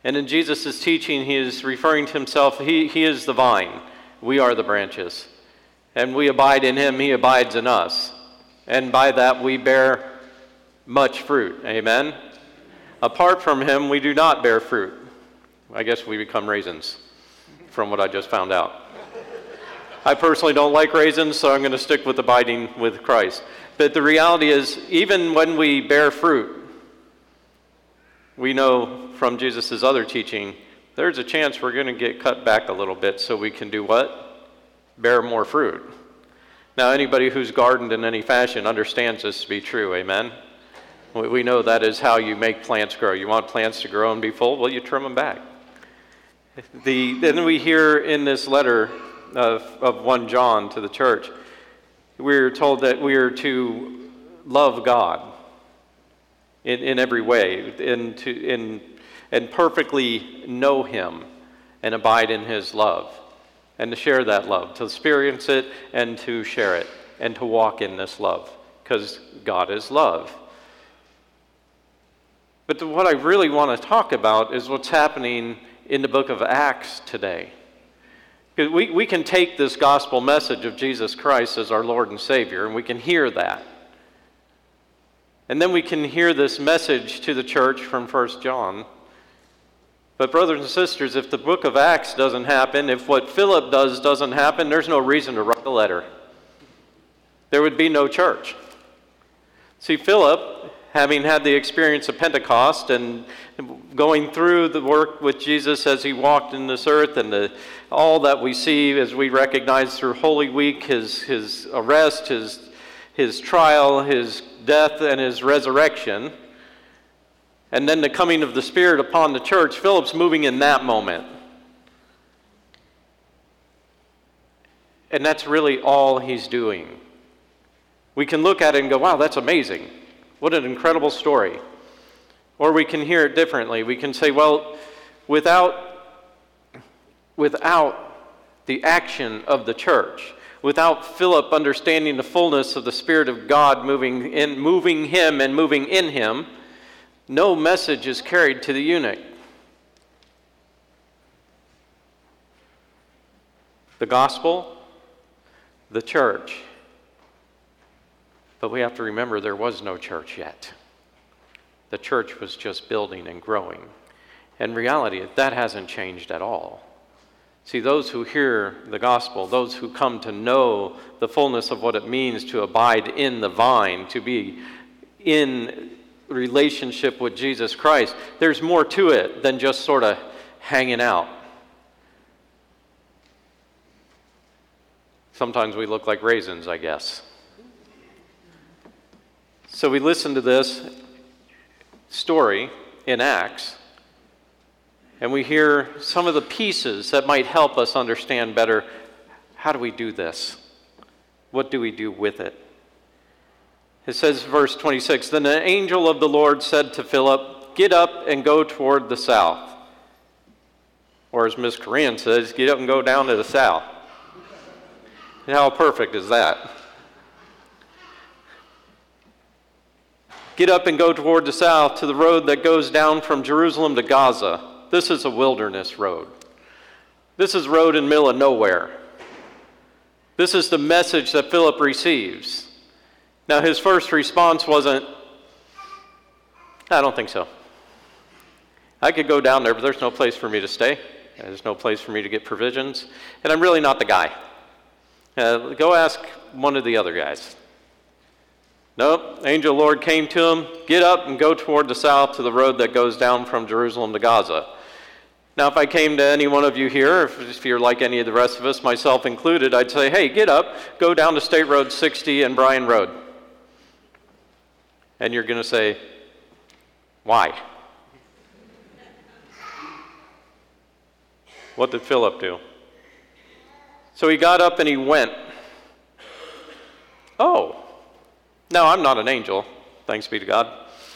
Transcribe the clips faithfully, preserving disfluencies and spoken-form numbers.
And in Jesus' teaching, he is referring to himself, he, he is the vine, we are the branches. And we abide in him, he abides in us. And by that we bear much fruit, amen? Apart from him, we do not bear fruit. I guess we become raisins, from what I just found out. I personally don't like raisins, so I'm going to stick with abiding with Christ. But the reality is, even when we bear fruit, we know from Jesus' other teaching, there's a chance we're going to get cut back a little bit so we can do what? Bear more fruit. Now, anybody who's gardened in any fashion understands this to be true, amen? We know that is how you make plants grow. You want plants to grow and be full? Well, you trim them back. The, then we hear in this letter of, of First John to the church, we're told that we are to love God in, in every way, and, to, in, and perfectly know him and abide in his love, and to share that love, to experience it and to share it, and to walk in this love, because God is love. But what I really want to talk about is what's happening in the book of Acts today. Because we, we can take this gospel message of Jesus Christ as our Lord and Savior, and we can hear that. And then we can hear this message to the church from First John. But brothers and sisters, if the book of Acts doesn't happen, if what Philip does doesn't happen, there's no reason to write the letter. There would be no church. See, Philip, having had the experience of Pentecost and going through the work with Jesus as he walked in this earth, and the, all that we see as we recognize through Holy Week, his, his arrest, his, his trial, his death, and his resurrection, and then the coming of the Spirit upon the church, Philip's moving in that moment. And that's really all he's doing. We can look at it and go, wow, that's amazing. What an incredible story. Or we can hear it differently. We can say, well, without, without the action of the church, without Philip understanding the fullness of the Spirit of God moving in, moving him and moving in him, no message is carried to the eunuch. The gospel, the church. But we have to remember there was no church yet. The church was just building and growing. In reality, that hasn't changed at all. See, those who hear the gospel, those who come to know the fullness of what it means to abide in the vine, to be in relationship with Jesus Christ, there's more to it than just sort of hanging out. Sometimes we look like raisins, I guess. So we listen to this story in Acts, and we hear some of the pieces that might help us understand better, how do we do this? What do we do with it? It says, verse twenty-six, then an angel of the Lord said to Philip, get up and go toward the south. Or as Miss Korean says, get up and go down to the south. And how perfect is that? Get up and go toward the south to the road that goes down from Jerusalem to Gaza. This is a wilderness road. This is a road in the middle of nowhere. This is the message that Philip receives. Now, his first response wasn't, I don't think so. I could go down there, but there's no place for me to stay. There's no place for me to get provisions. And I'm really not the guy. Uh, go ask one of the other guys. Nope, angel of the Lord came to him, get up and go toward the south to the road that goes down from Jerusalem to Gaza. Now, if I came to any one of you here, if, if you're like any of the rest of us, myself included, I'd say, hey, get up, go down to State Road sixty and Bryan Road. And you're going to say, why? What did Philip do? So he got up and he went. Oh. No, I'm not an angel, thanks be to God.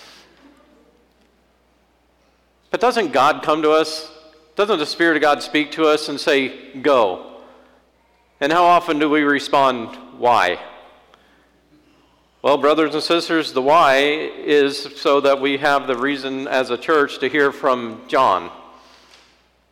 But doesn't God come to us? Doesn't the Spirit of God speak to us and say, go? And how often do we respond, why? Well, brothers and sisters, the why is so that we have the reason as a church to hear from John.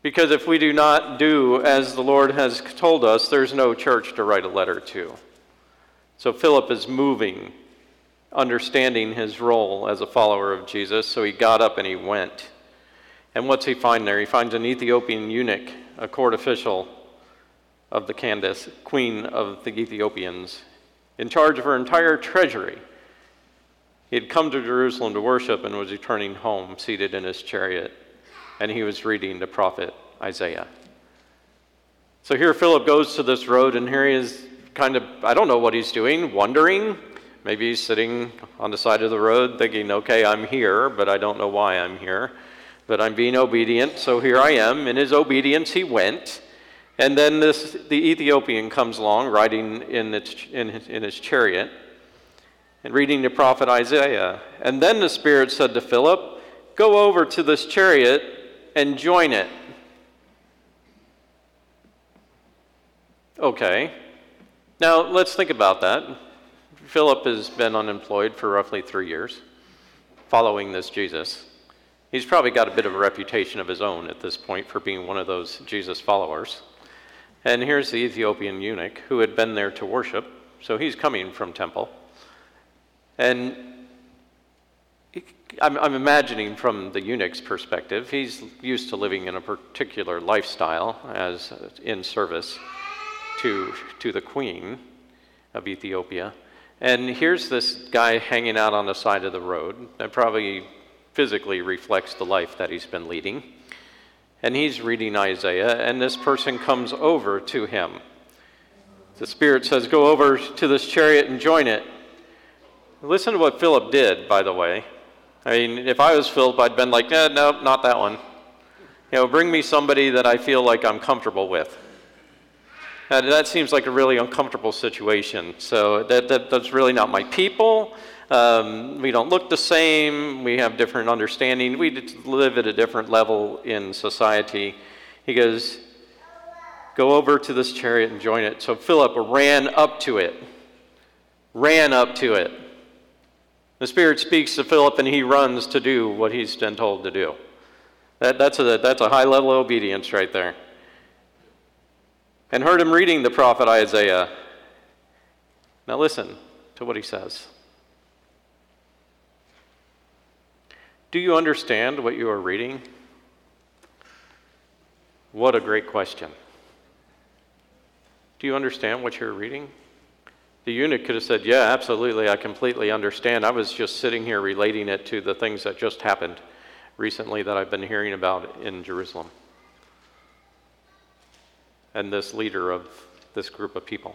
Because if we do not do as the Lord has told us, there's no church to write a letter to. So Philip is moving, understanding his role as a follower of Jesus, so he got up and he went. And what's he find there? He finds an Ethiopian eunuch, a court official of the Candace, queen of the Ethiopians, in charge of her entire treasury. He had come to Jerusalem to worship and was returning home, seated in his chariot, and he was reading the prophet Isaiah. So here Philip goes to this road, and here he is kind of, I don't know what he's doing, wondering. Maybe he's sitting on the side of the road thinking, okay, I'm here, but I don't know why I'm here. But I'm being obedient, so here I am. In his obedience, he went. And then this the Ethiopian comes along, riding in, its, in, his, in his chariot, and reading the prophet Isaiah. And then the Spirit said to Philip, go over to this chariot and join it. Okay. Now, let's think about that. Philip has been unemployed for roughly three years, following this Jesus. He's probably got a bit of a reputation of his own at this point for being one of those Jesus followers. And here's the Ethiopian eunuch who had been there to worship, so he's coming from temple. And I'm, I'm imagining from the eunuch's perspective, he's used to living in a particular lifestyle as in service to, to the queen of Ethiopia. And here's this guy hanging out on the side of the road that probably physically reflects the life that he's been leading. And he's reading Isaiah, and this person comes over to him. The Spirit says, go over to this chariot and join it. Listen to what Philip did, by the way. I mean, if I was Philip, I'd been like, eh, no, not that one. You know, bring me somebody that I feel like I'm comfortable with. And that seems like a really uncomfortable situation. So that, that that's really not my people. Um, we don't look the same. We have different understanding. We live at a different level in society. He goes, go over to this chariot and join it. So Philip ran up to it. Ran up to it. The Spirit speaks to Philip, and he runs to do what he's been told to do. That, that's, a, that's a high level of obedience right there. And heard him reading the prophet Isaiah. Now listen to what he says. Do you understand what you are reading? What a great question. Do you understand what you're reading? The eunuch could have said, yeah, absolutely, I completely understand. I was just sitting here relating it to the things that just happened recently that I've been hearing about in Jerusalem. And this leader of this group of people.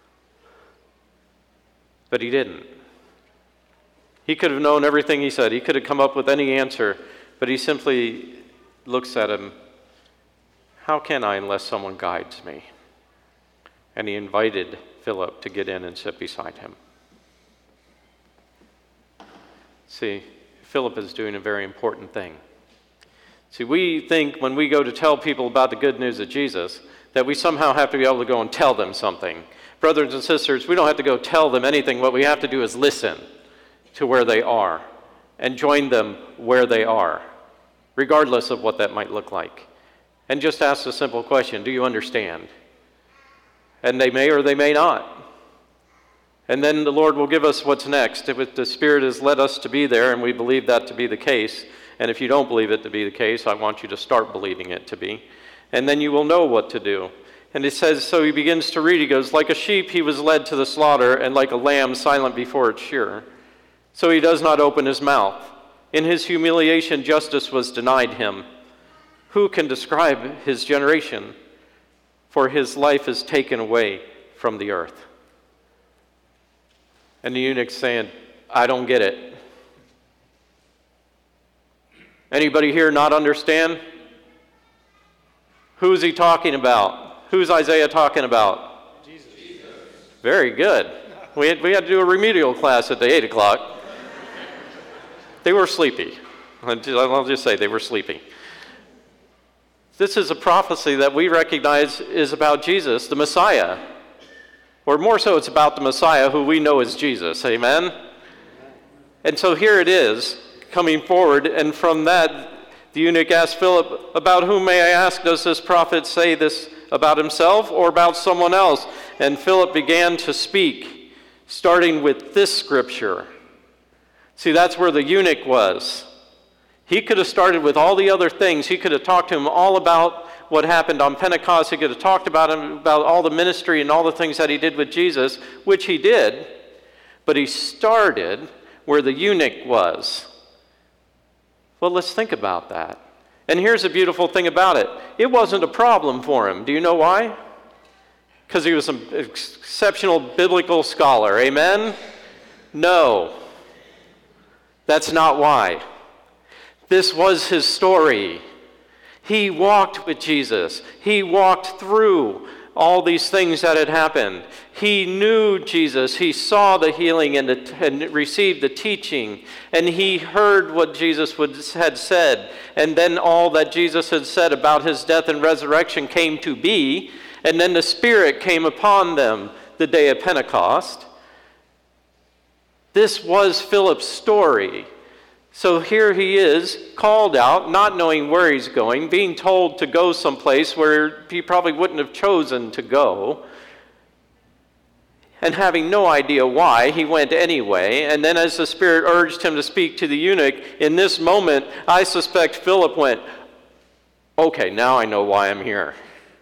But he didn't. He could have known everything he said. He could have come up with any answer, but he simply looks at him, how can I unless someone guides me? And he invited Philip to get in and sit beside him. See, Philip is doing a very important thing. See, we think when we go to tell people about the good news of Jesus, that we somehow have to be able to go and tell them something. Brothers and sisters, we don't have to go tell them anything. What we have to do is listen to where they are and join them where they are, regardless of what that might look like. And just ask a simple question, do you understand? And they may or they may not. And then the Lord will give us what's next. If the Spirit has led us to be there and we believe that to be the case, and if you don't believe it to be the case, I want you to start believing it to be. And then you will know what to do. And it says, so he begins to read, he goes, like a sheep he was led to the slaughter, and like a lamb silent before its shearer. So he does not open his mouth. In his humiliation justice was denied him. Who can describe his generation? For his life is taken away from the earth. And the eunuch's saying, I don't get it. Anybody here not understand? Who's he talking about? Who's Isaiah talking about? Jesus. Very good. We had, we had to do a remedial class at the eight o'clock. They were sleepy. I'll just say they were sleepy. This is a prophecy that we recognize is about Jesus, the Messiah. Or more so, it's about the Messiah who we know as Jesus. Amen? And so here it is, coming forward, and from that, The eunuch asked Philip, "About whom, may I ask, does this prophet say this, about himself or about someone else?" And Philip began to speak, starting with this scripture. See, that's where the eunuch was. He could have started with all the other things. He could have talked to him all about what happened on Pentecost. He could have talked about him, about all the ministry and all the things that he did with Jesus, which he did. But he started where the eunuch was. Well, let's think about that. And here's the beautiful thing about it. It wasn't a problem for him. Do you know why? Because he was an exceptional biblical scholar. Amen? No. That's not why. This was his story. He walked with Jesus. He walked through all these things that had happened. He knew Jesus. He saw the healing and, the, and received the teaching. And he heard what Jesus would, had said. And then all that Jesus had said about his death and resurrection came to be. And then the Spirit came upon them the day of Pentecost. This was Philip's story. So here he is, called out, not knowing where he's going, being told to go someplace where he probably wouldn't have chosen to go, and having no idea why, he went anyway. And then as the Spirit urged him to speak to the eunuch, in this moment, I suspect Philip went, "Okay, now I know why I'm here."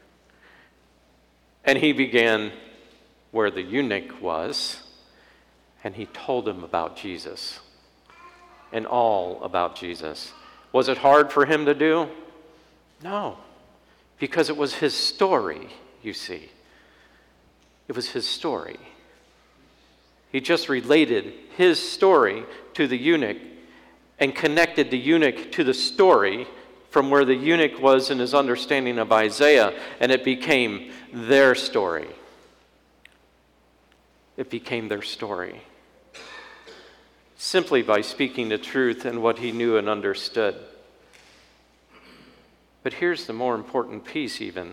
And he began where the eunuch was, and he told him about Jesus. And all about Jesus. Was it hard for him to do? No, because it was his story, you see. It was his story. He just related his story to the eunuch and connected the eunuch to the story from where the eunuch was in his understanding of Isaiah, and it became their story. It became their story. Simply by speaking the truth and what he knew and understood. But here's the more important piece even.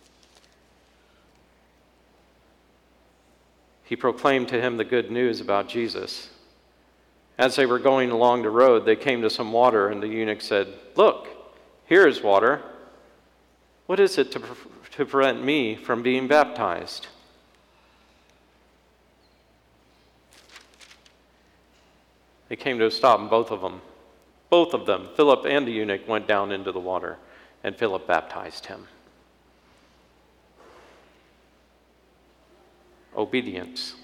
He proclaimed to him the good news about Jesus. As they were going along the road, they came to some water, and the eunuch said, "Look, here is water. What is it to, pre- to prevent me from being baptized?" They came to a stop, and both of them, both of them, Philip and the eunuch, went down into the water, and Philip baptized him. Obedience.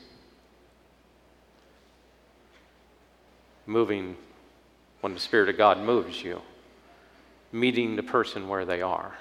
Moving when the Spirit of God moves you. Meeting the person where they are.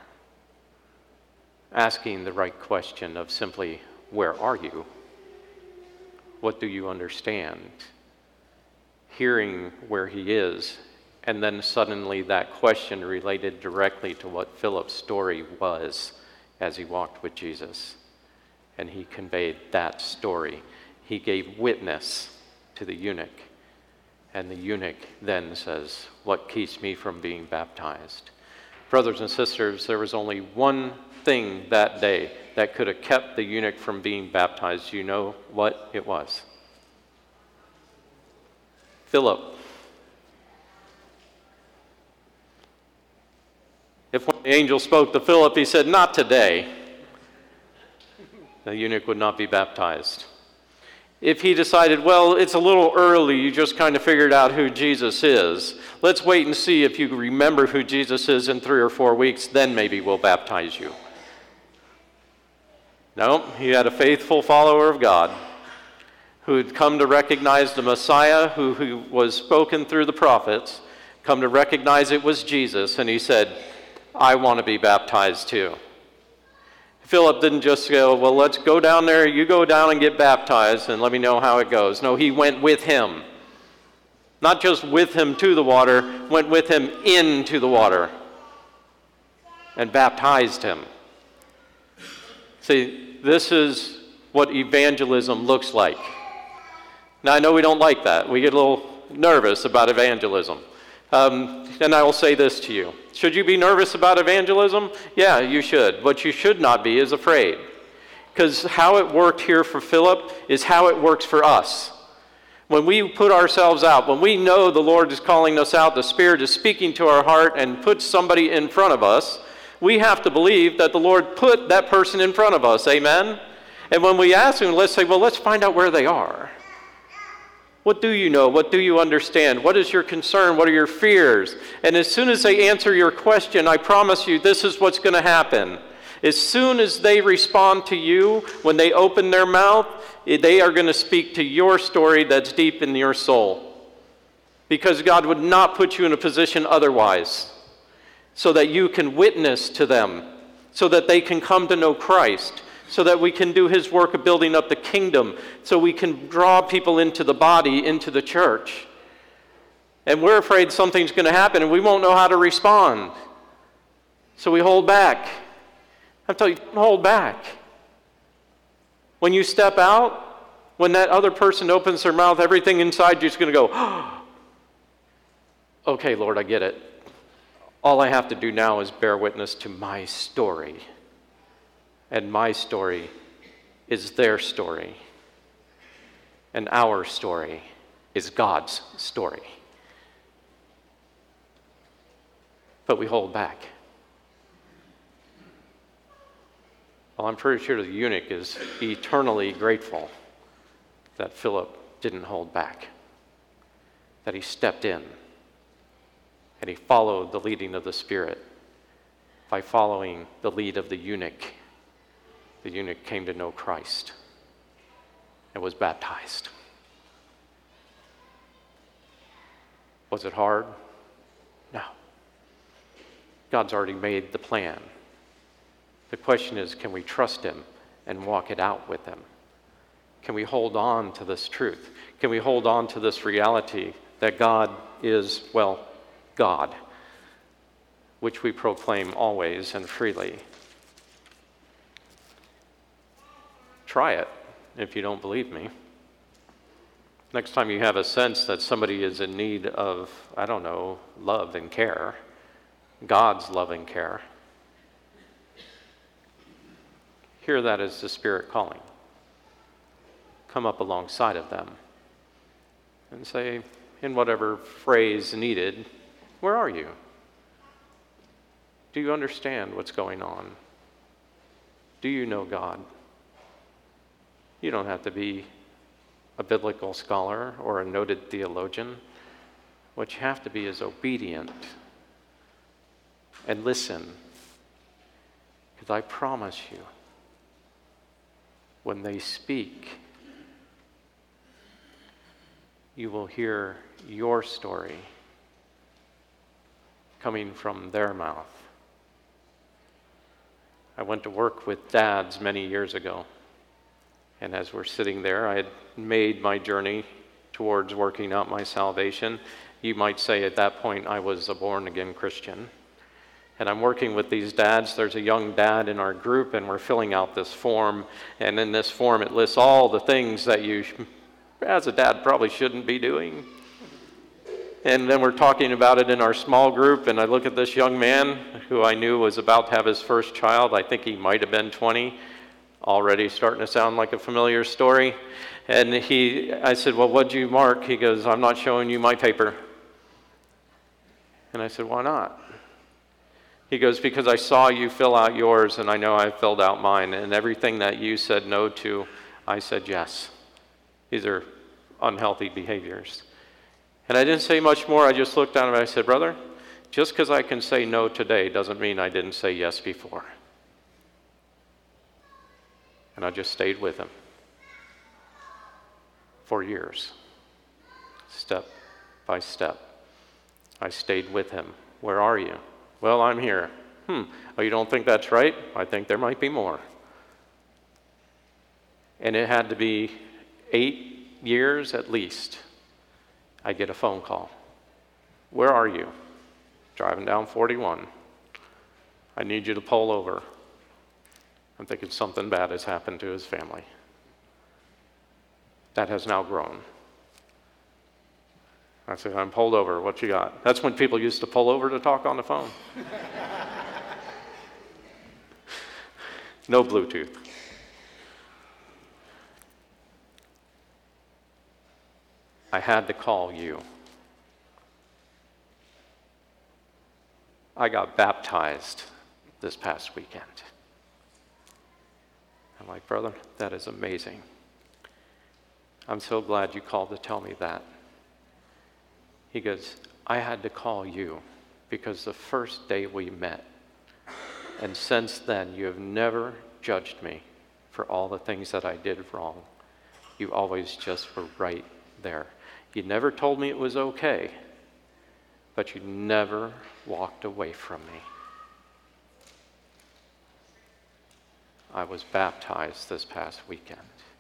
Asking the right question of simply, where are you? What do you understand? Hearing where he is, and then suddenly that question related directly to what Philip's story was as he walked with Jesus. And he conveyed that story. He gave witness to the eunuch. And the eunuch then says, "What keeps me from being baptized?" Brothers and sisters, there was only one thing that day that could have kept the eunuch from being baptized. You know what it was? Philip. If when the angel spoke to Philip, he said, "Not today," the eunuch would not be baptized. If he decided, well, it's a little early, you just kind of figured out who Jesus is, let's wait and see if you remember who Jesus is in three or four weeks, then maybe we'll baptize you. No, he had a faithful follower of God who had come to recognize the Messiah who, who was spoken through the prophets, come to recognize it was Jesus, and he said, "I want to be baptized too." Philip didn't just go, "Well, let's go down there, you go down and get baptized and let me know how it goes." No, he went with him. Not just with him to the water, went with him into the water and baptized him. See, this is what evangelism looks like. Now, I know we don't like that. We get a little nervous about evangelism. Um, and I will say this to you. Should you be nervous about evangelism? Yeah, you should. What you should not be is afraid. Because how it worked here for Philip is how it works for us. When we put ourselves out, when we know the Lord is calling us out, the Spirit is speaking to our heart and puts somebody in front of us, we have to believe that the Lord put that person in front of us. Amen? And when we ask Him, let's say, well, let's find out where they are. What do you know? What do you understand? What is your concern? What are your fears? And as soon as they answer your question, I promise you, this is what's going to happen. As soon as they respond to you, when they open their mouth, they are going to speak to your story that's deep in your soul. Because God would not put you in a position otherwise, so that you can witness to them, so that they can come to know Christ, so that we can do His work of building up the kingdom, so we can draw people into the body, into the church. And we're afraid something's going to happen and we won't know how to respond. So we hold back. I tell you, don't hold back. When you step out, when that other person opens their mouth, everything inside you is going to go, oh, okay, Lord, I get it. All I have to do now is bear witness to my story. And my story is their story. And our story is God's story. But we hold back. Well, I'm pretty sure the eunuch is eternally grateful that Philip didn't hold back, that he stepped in, and he followed the leading of the Spirit. By following the lead of the eunuch, the eunuch came to know Christ and was baptized. Was it hard? No. God's already made the plan. The question is, can we trust Him and walk it out with Him? Can we hold on to this truth? Can we hold on to this reality that God is, well, God, which we proclaim always and freely? Try it if you don't believe me. Next time you have a sense that somebody is in need of, I don't know, love and care, God's love and care, hear that as the Spirit calling. Come up alongside of them and say, in whatever phrase needed, where are you? Do you understand what's going on? Do you know God? You don't have to be a biblical scholar or a noted theologian. What you have to be is obedient and listen. Because I promise you, when they speak, you will hear your story coming from their mouth. I went to work with dads many years ago, and as we're sitting there, I had made my journey towards working out my salvation. You might say at that point I was a born-again Christian. And I'm working with these dads. There's a young dad in our group, and we're filling out this form. And in this form, it lists all the things that you, as a dad, probably shouldn't be doing. And then we're talking about it in our small group, and I look at this young man who I knew was about to have his first child. I think he might have been twenty, already starting to sound like a familiar story. And he, I said, well, what'd you mark? He goes, I'm not showing you my paper. And I said, why not? He goes, because I saw you fill out yours, and I know I filled out mine, and everything that you said no to, I said yes. These are unhealthy behaviors. And I didn't say much more. I just looked at him and I said, brother, just because I can say no today doesn't mean I didn't say yes before. And I just stayed with him for years, step by step. I stayed with him. Where are you? Well, I'm here. Hmm. Oh, you don't think that's right? I think there might be more. And it had to be eight years at least. I get a phone call. Where are you? Driving down forty-one. I need you to pull over. I'm thinking something bad has happened to his family. That has now grown. I said, I'm pulled over. What you got? That's when people used to pull over to talk on the phone. No Bluetooth. I had to call you. I got baptized this past weekend. I'm like, brother, that is amazing. I'm so glad you called to tell me that. He goes, I had to call you because the first day we met, and since then you have never judged me for all the things that I did wrong. You always just were right there. You never told me it was okay, but you never walked away from me. I was baptized this past weekend.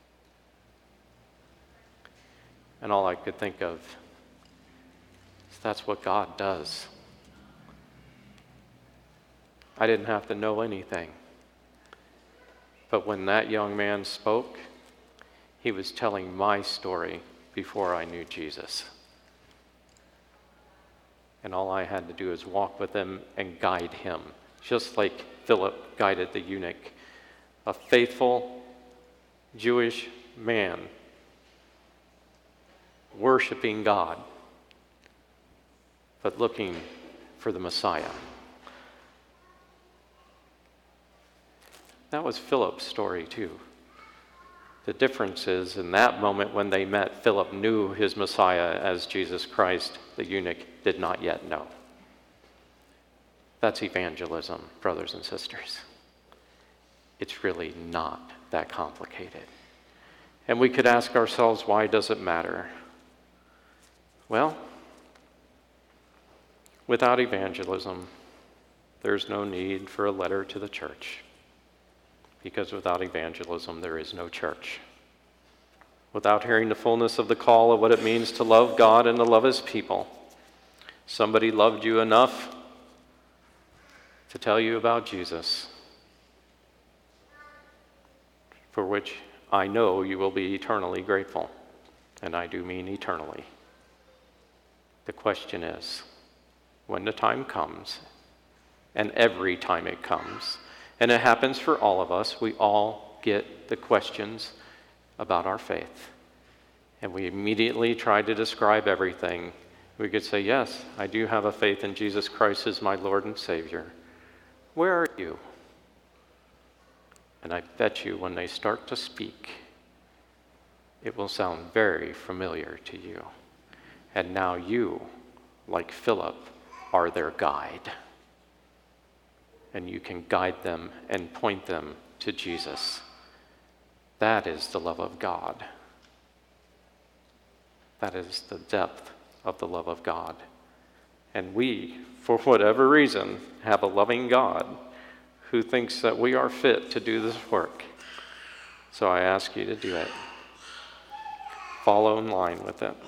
And all I could think of is that's what God does. I didn't have to know anything. But when that young man spoke, he was telling my story before I knew Jesus. And all I had to do is walk with him and guide him, just like Philip guided the eunuch, a faithful Jewish man worshiping God, but looking for the Messiah. That was Philip's story too. The difference is, in that moment when they met, Philip knew his Messiah as Jesus Christ. The eunuch did not yet know. That's evangelism, brothers and sisters. It's really not that complicated. And we could ask ourselves, why does it matter? Well, without evangelism, there's no need for a letter to the church. Because without evangelism, there is no church. Without hearing the fullness of the call of what it means to love God and to love his people, somebody loved you enough to tell you about Jesus, for which I know you will be eternally grateful, and I do mean eternally. The question is, when the time comes, and every time it comes, and it happens for all of us, we all get the questions about our faith. And we immediately try to describe everything. We could say, yes, I do have a faith in Jesus Christ as my Lord and Savior. Where are you? And I bet you when they start to speak, it will sound very familiar to you. And now you, like Philip, are their guide. And you can guide them and point them to Jesus. That is the love of God. That is the depth of the love of God. And we, for whatever reason, have a loving God who thinks that we are fit to do this work. So I ask you to do it. Follow in line with it.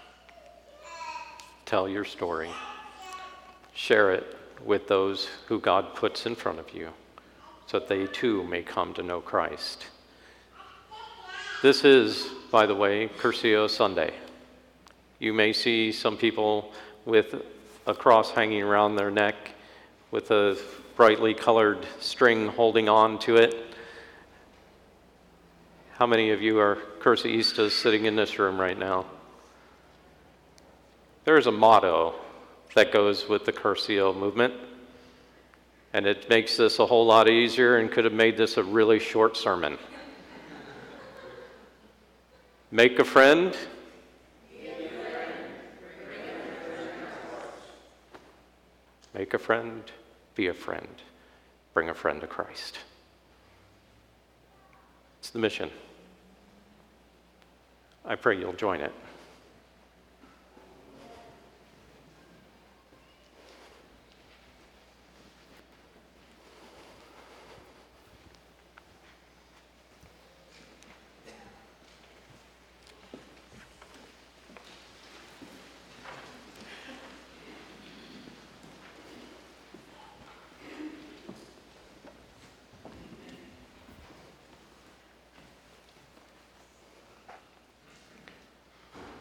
Tell your story. Share it with those who God puts in front of you, so that they too may come to know Christ. This is, by the way, Curcio Sunday. You may see some people with a cross hanging around their neck with a brightly colored string holding on to it. How many of you are Cursioistas sitting in this room right now? There is a motto that goes with the Curcio movement, and it makes this a whole lot easier and could have made this a really short sermon. Make a friend. Make a friend, be a friend, bring a friend to Christ. It's the mission. I pray you'll join it.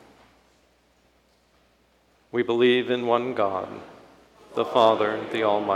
We believe in one God, the Father, the Almighty.